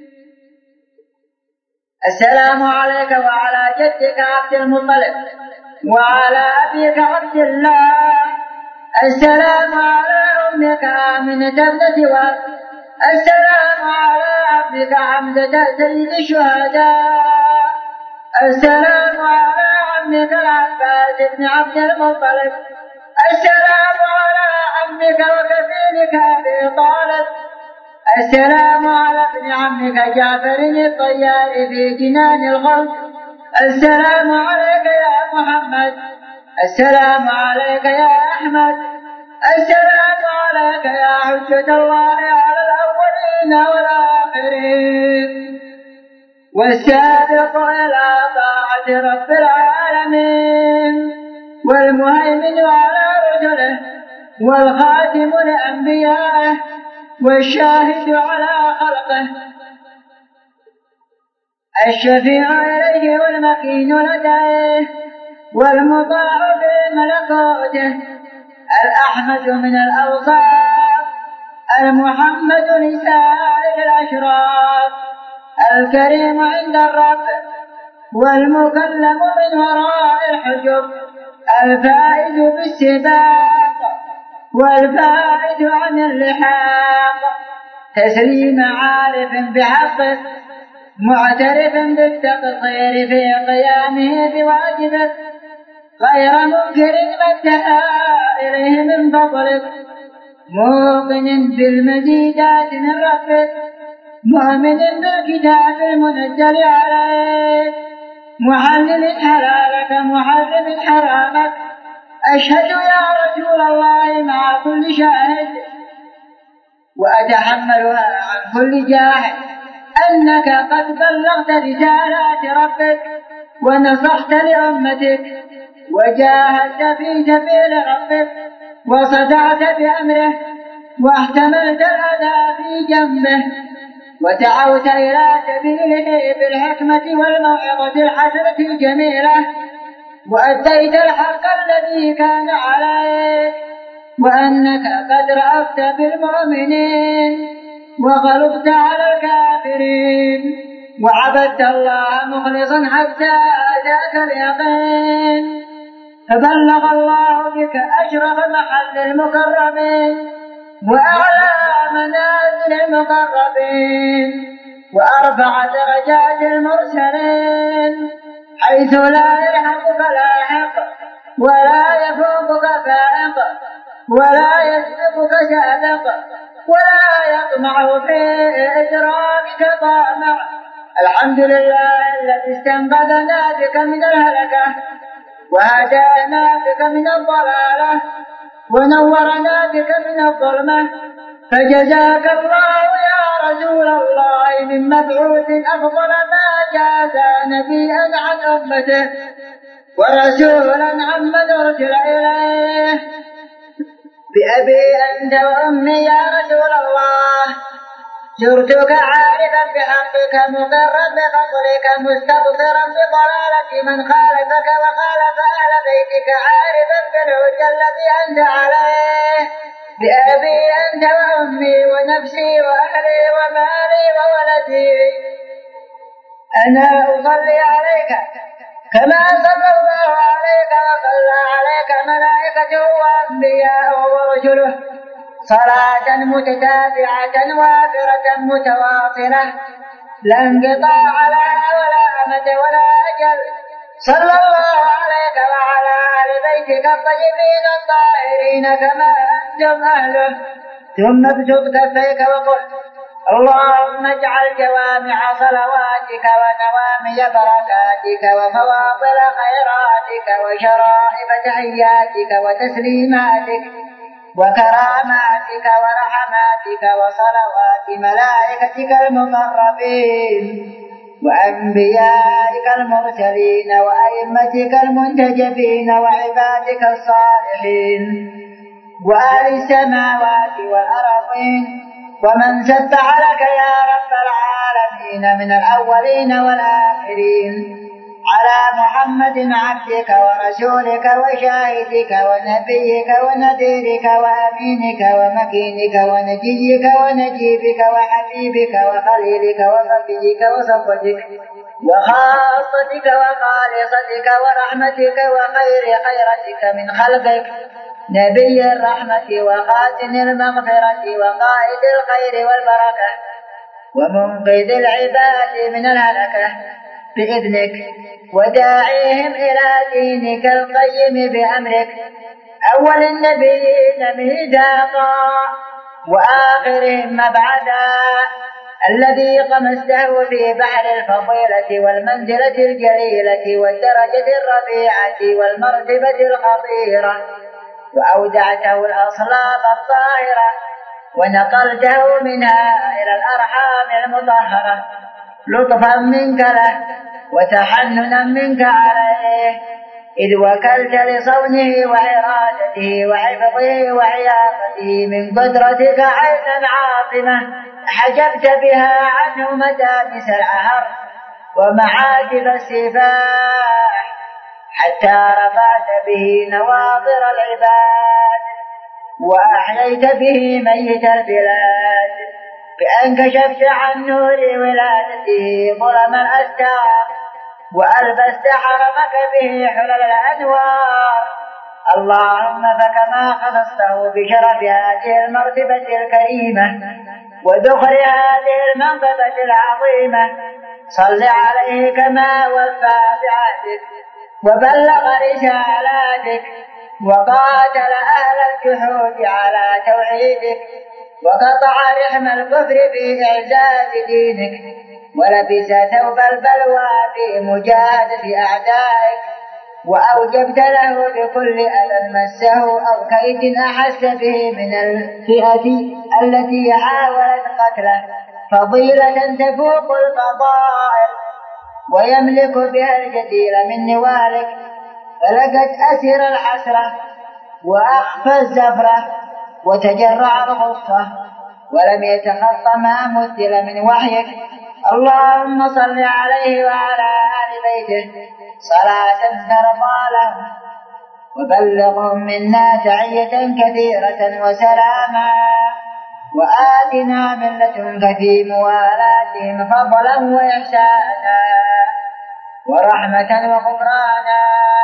السلام عليك وعلى جدك عبد المطلب وعلى أبيك عبد الله، السلام على أمك آمنة ابنة وهب، السلام على عبدك حمزة سيد الشهداء، السلام على عمك العباس بن عبد المطلب، السلام على عمك وكفيلك أبي طالب، السلام على ابن عمك جعفر الطيار في جنان الخلق، السلام عليك يا محمد، السلام عليك يا أحمد، السلام عليك يا حجة الله على الأولين والآخرين والسابق إلى طاعة رب العالمين والمهيمن على رسله والخاتم لأنبيائه والشاهد على خلقه الشفيع إليه والمكين لديه والمطاع في ملكوته الأحمد من الأوصاف، المحمد لسائر الأشراف، الكريم عند الرب والمكلم من وراء الحجب، الفائز بالسباق والفائز عن اللحاق، تسليم عارف بحقه معترف بالتقصير في قيامه بواجبه، غير منكر ما انتهى إليه من فضلك، موقن بالمزيدات من ربك، مؤمن بالكتاب المنزل عليك، محلل حلالك محرم حرامك، أشهد يا رسول الله مع كل شاهد وأتحملها عن كل جاهد أنك قد بلغت رسالات ربك ونصحت لأمتك وجاهدت في سبيل ربك وصدعت بأمره واحتملت الأذى في جنبه ودعوت إلى سبيله بالحكمة والموعظة الحسنة الجميلة وأديت الحق الذي كان عليك، وأنك قد رأفت بالمؤمنين وغلبت على الكافرين وعبدت الله مخلصا حتى أتاك اليقين، فبلغ الله بك أشرف محل المكرمين وأعلى منازل المقربين وأرفع درجات المرسلين، حيث لا يلحقك لاحق ولا يفوقك فائق ولا يسبقك سابق ولا يطمع في إدراكك طامع. الحمد لله الذي استنقذنا بك من الهلكة وهدانا بك من الضلالة ونورنا بك من الظلمة، فجزاك الله يا رسول الله من مبعوث أفضل ما جازى نبيا عن أمته ورسولا عمن أرسل إليه. بأبي أنت وأمي يا رسول الله، زرتك عارفا بحقك مقرا بفضلك مستغفرا بضلالة من خالفك وخالف أهل بيتك عارفا بالهدى الذي أنت عليه. بأبي أنت وأمي ونفسي وأهلي ومالي وولدي أنا أصلي عليك كما صلى الله عليك وصلى عليك ملائكته وأنبياءه ورسله صلاة متتابعة وافرة متواصلة لا انقطاع لها ولا أمد ولا أجل. صلى الله عليك وعلى آل بيتك الطيبين الطاهرين كما أنتم أهله. ثم ابسط كفيك وقل اللهم اجعل جوامع صلواتك ونوامي بركاتك ومواطن خيراتك وشرائب تحياتك وتسليماتك وكراماتك ورحماتك وصلوات ملائكتك المقربين وأنبيائك المرسلين وأئمتك المنتجبين وعبادك الصالحين وآل السماوات والأرضين ومن سبح لك يا رب العالمين من الأولين والآخرين، على محمد عبدك ورسولك وشاهدك ونبيك ونذيرك وأمينك ومكينك ونجيك ونجيبك وحبيبك وخليلك وصفيك وصفوتك وخاصتك وخالصتك ورحمتك وخير خيرتك من خلقك، نبي الرحمة وخاتم المغفرة وقائد الخير والبركة ومنقذ العباد من الهلكة بإذنك وداعيهم إلى دينك القيم بأمرك، أول النبيين ميثاقا وآخرهم مبعدا، الذي قمسته في بحر الفضيلة والمنزلة الجليلة والدرجة الرفيعة والمرتبة الخطيرة، وأودعته الأصلاب الطاهرة ونقلته منها إلى الأرحام المطهرة لطفا منك له وتحننا منك عليه، إذ وكلت لصونه وعرادته وحفظه وعياقته من قدرتك عينا عاصمة حجبت بها عنه مدامس العهر ومعاتب السفاح حتى رفعت به نواظر العباد وأحييت به ميت البلاد بأن كشفت عن نور ولادته ظلم الأستار وألبست حرمك به حلل الأنوار. اللهم فكما خصصته بشرف هذه المرتبة الكريمة وذخر هذه المنقبة العظيمة صل عليه كما وفى بعهدك وبلغ رسالاتك وقاتل أهل الجحود على توحيدك وقطع رحم الكفر في إعزاز دينك ولبس ثوب البلوى في مجاهدة أعدائك وأوجبت له بكل أذى مسه أو كيد أحس به من الفئة التي حاولت قتله فضيلة تفوق الفضائل ويملك بها الجدير من نوالك فلقد أسر الحسرة وأخفى الزفرة وتجرع الغصة ولم يتخطى ما مثل من وحيك. اللهم صل عليه وعلى آل بيته صلاة ترضى له وبلغهم منا تحية كثيرة وسلاما وآتنا من لدنك في موالاتهم فضلا وإحسانا ورحمة وغفرانا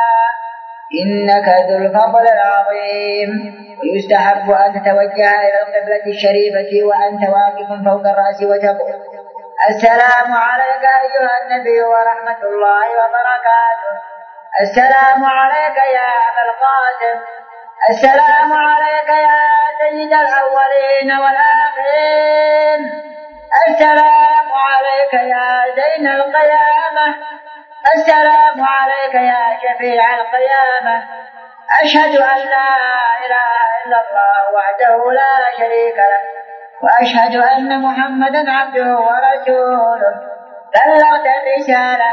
إنك ذو الفضل العظيم. ويستحب أن تتوجه إلى القبلة الشريفة وأنت واقف فوق الرأس وتقول السلام عليك أيها النبي ورحمة الله وبركاته. السلام عليك يا أبا القاسم. السلام عليك يا سيد الأولين والآخرين. السلام عليك يا زين القيامة. السلام عليك يا شفيع القيامة. أشهد أن لا إله إلا الله وحده لا شريك له وأشهد أن محمدا عبده ورسوله. بلغت الرسالة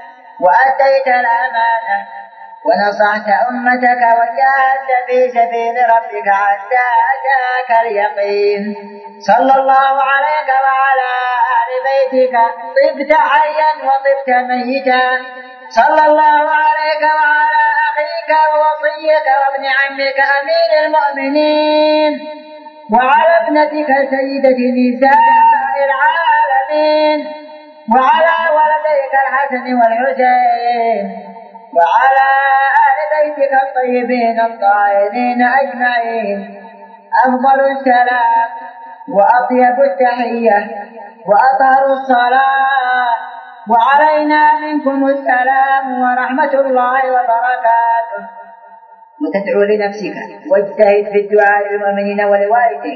وأديت الأمانة ونصحت أمتك وجاهدت في سبيل ربك حتى أتاك اليقين. صلى الله عليك وعلى آل بيتك طبت حيا وطبت ميتا. صلى الله عليك وعلى أخيك ووصيك وابن عمك أمير المؤمنين وعلى ابنتك سيدة نساء العالمين وعلى ولديك الحسن والحسين وعلى آل بيتك الطيبين الطاهرين أجمعين. أفضل السلام وأطيب التحية وأطهر الصلاة وعلينا منكم السلام ورحمة الله وبركاته. وتدعو لنفسك واجتهد في الدعاء للمؤمنين ولوالديك.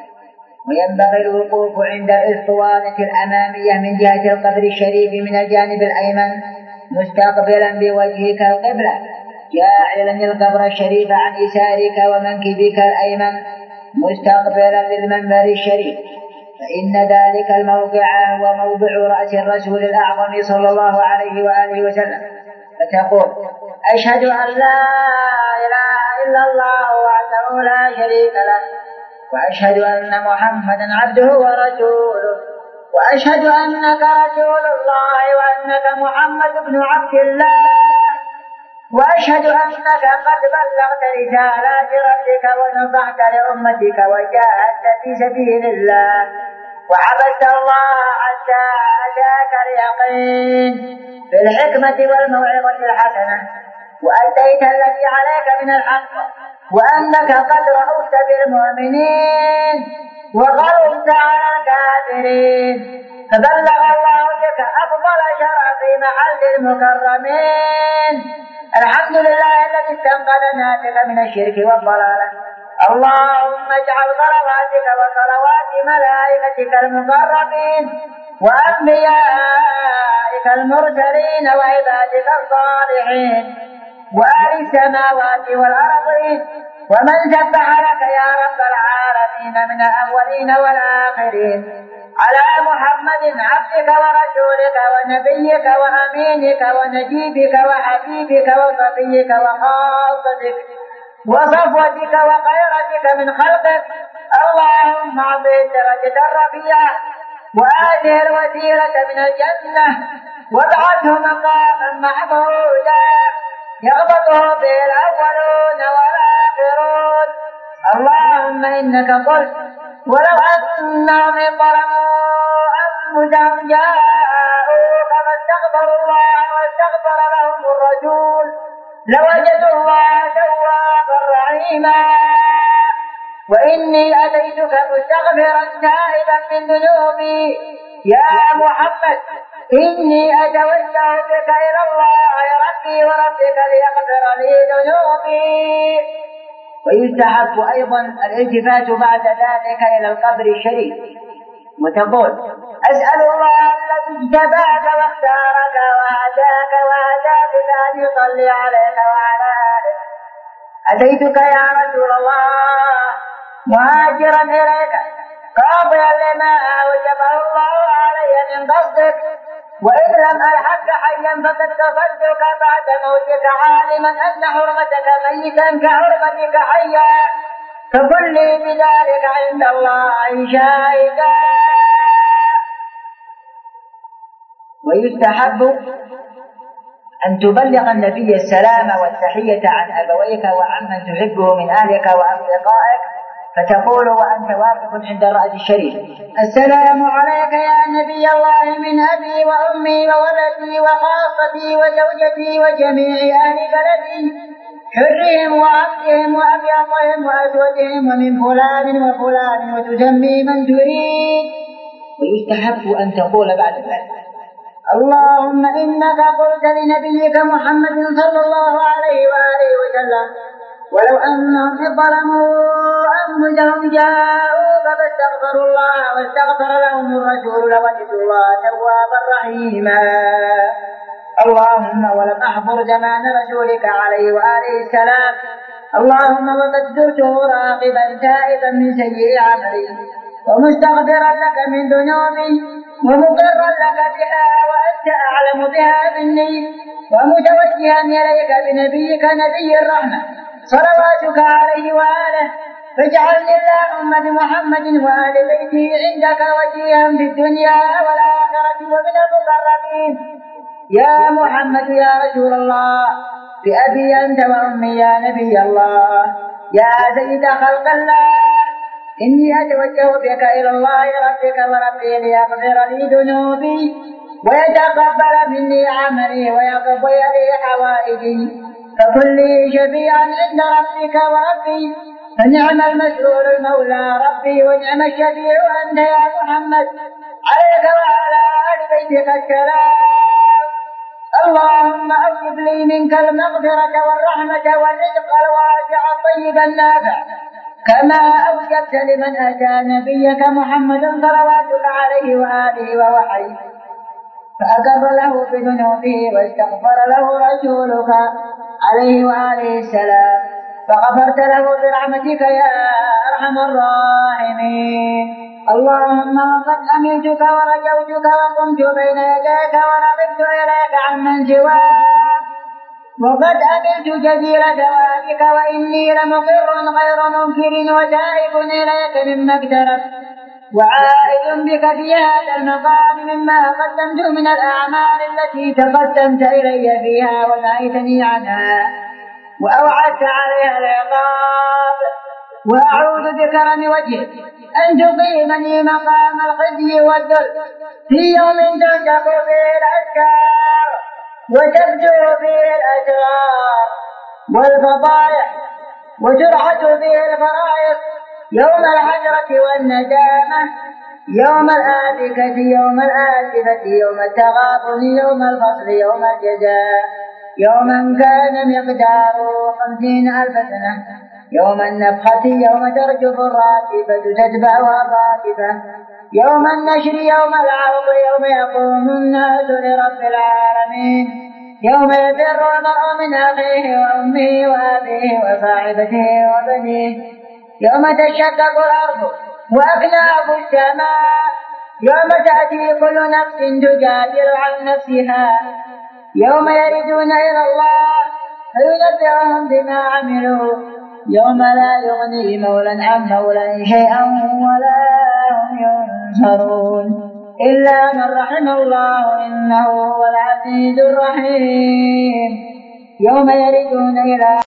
وينبغي الوقوف عند الاسطوانة الأمامية من جهة القبر الشريف من الجانب الأيمن مستقبلا بوجهك القبلة جاعلا القبر الشريف عن يسارك ومنكبك الأيمن مستقبلا للمنبر الشريف فإن ذلك الموضع هو موضع رأس الرسول الأعظم صلى الله عليه وآله وسلم. فتقول أشهد أن لا إله إلا الله وحده لا شريك له وأشهد أن محمدا عبده ورسوله وأشهد أنك رسول الله وأنك محمد بن عبد الله وأشهد أنك قد بلغت رسالات ربك ونصحت لأمتك وجاهدت في سبيل الله وعبدت الله حتى أتاك اليقين بالحكمة والموعظة الحسنة وأديت الذي عليك من الحق وأنك قد رأوت بالمؤمنين وغلبت على الكافرين فبلغ الله بك أفضل شرف محل المكرمين. الحمد لله الذي استنقذنا بك من الشرك والضلالة. اللهم اجعل صلواتك وصلوات ملائكتك المقربين وأنبيائك المرسلين وعبادك الصالحين وأهل السماوات والأرضين ومن سبح لك يا رب العالمين من الأولين والآخرين على محمد عبدك ورسولك ونبيك وأمينك ونجيبك وحبيبك وصفيك وخاصتك وصفوتك وخيرتك من خلقك. اللهم اعطه الدرجة الرفيعة وآته الوسيلة من الجنة وابعثه مقاما محمودا يغبطه به الأولون والآخرون. اللهم إنك قلت ولو أنهم ظلموا أنفسهم جاءوك فاستغفروا الله واستغفر لهم الرسول لوجدوا الله توابا رحيما. وإني أتيتك مستغفرا تائبا من ذنوبي يا محمد إني أتوجه بك إلى الله ربي وربك ليغفر لي ذنوبي. ويستحب أيضا الالتفات بعد ذلك إلى القبر الشريف وتقول أسأل الله الذي اجتباك واختارك وهداك بك أن يصلي عليك وعلى آلك. أتيتك يا رسول الله مهاجرا إليك قاضيا لما أوجبه الله علي من قصدك، وإن لم ألحق حيا فقد قصدتك بعد موتك عالما أن حرمتك ميتا كحرمتك حيا، فكن لي بذلك عند الله شاهدا. ويستحب أن تبلغ النبي السلام والتحية عن أبويك وعمن تحبه من أهلك وأصدقائك، فتقول وأنت واقف عند الرأس الشريف السلام عليك يا نبي الله من أبي وأمي وولدي وخاصتي وزوجتي وجميع أهل بلدي حرهم وعبدهم وأبيضهم وأسودهم ومن فلان وفلان وتسمي من تريد. ويستحب أن تقول بعد ذلك اللهم إنك قلت لنبيك محمد صلى الله عليه وآله وسلم ولو أنهم ظلموا أنفسهم جاءوك فاستغفروا الله واستغفر لهم الرسول لوجدوا الله توابا رحيما. اللهم ولم أحضر زمان رسولك عليه وآله السلام، اللهم وقد زرته راغبا تائبا من سيء عملي ومستغفرا لك من ذنوبي ومقرا لك بها وأنت أعلم بها مني، ومتوجها إليك بنبيك نبي الرحمة صلواتك عليه وآله، فاجعلني اللهم بمحمد وآل بيته عندك وجيها في الدنيا والآخرة ومن المقربين. يا محمد يا رسول الله بأبي أنت وأمي يا نبي الله يا سيد خلق الله، إني أتوجه بك إلى الله ربك وربي ليغفر لي ذنوبي ويتقبل مني عملي ويقضي لي حوائجي، فكن لي شفيعا عند ربك وربي، فنعم المسؤول المولى ربي ونعم الشفيع أنت يا محمد، عليك وعلى آل بيتك السلام. اللهم أوجب لي منك المغفرة والرحمة والرزق الواسع الطيب النافع كما أوجبت لمن أتى نبيك محمد صلواتك عليه وآله ووحيه فأقر له بذنوبه واستغفر له رسولك عليه وآله السلام فغفرت له برحمتك يا أرحم الراحمين. اللهم وقد أملتك ورجوتك وقمت بين يديك ورغبت إليك عمن سواك، وقد أملت جزيل ثوابك وإني لمقر غير منكر وتائب إليك مما اقترفت وعائد بك في هذا المقام مما قدمت من الأعمال التي تقدمت إلي فيها ونهيتني عنها وأوعدت عليها العقاب، وأعوذ بكرم وجهك أن تقيمني مقام الخزي والذل في يوم تنشق فيه الأذكار وتبدو فيه الأسرار والفضائح وترحت فيه الفرائض، يوم الحسرة والندامة، يوم الآفكة، يوم الآسفة، يوم التغابن، يوم الفصل، يوم الجزاء، يوما كان مقداره 50,000 سنة، يوم النفخة، يوم ترجف الرادفة تتبعها الرادفة، يوم النشر، يوم العرض، يوم يقوم الناس لرب العالمين، يوم يفر المرء من أخيه وأمه وأبيه وصاحبته وبنيه، يوم تشقق الأرض وأكناف السماء، يوم تأتي كل نفس تجادل عن نفسها، يوم يردون إلى الله فينبئهم بما عملوا، يوم لا يغني مولى عن مولى شيئا ولا هم ينصرون إلا من رحم الله إنه هو العزيز الرحيم. يوم يردون إلى